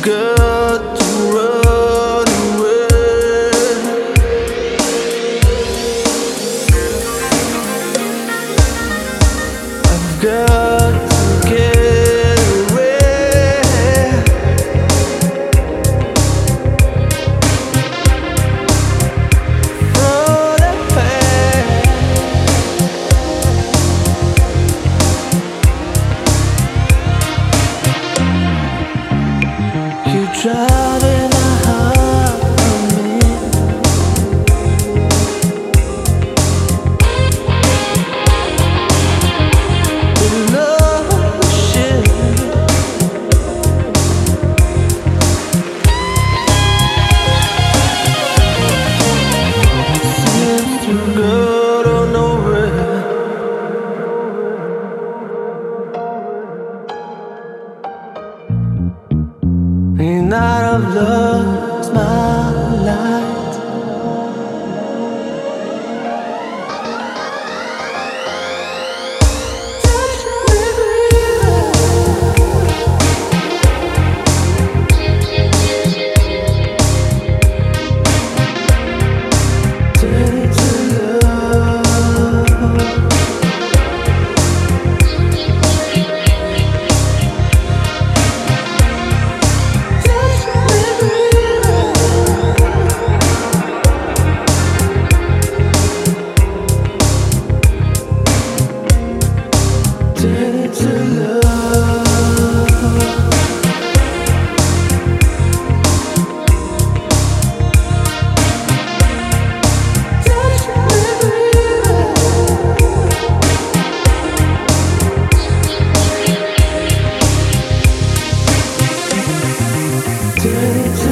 got to run away. I've got to get away from the pain. You driving a heart on me. The love shit. Seems to go to nowhere. The night of love is my light. Touch me, baby. Turn it to love. Turn it to love. Touch me, baby. Turn it to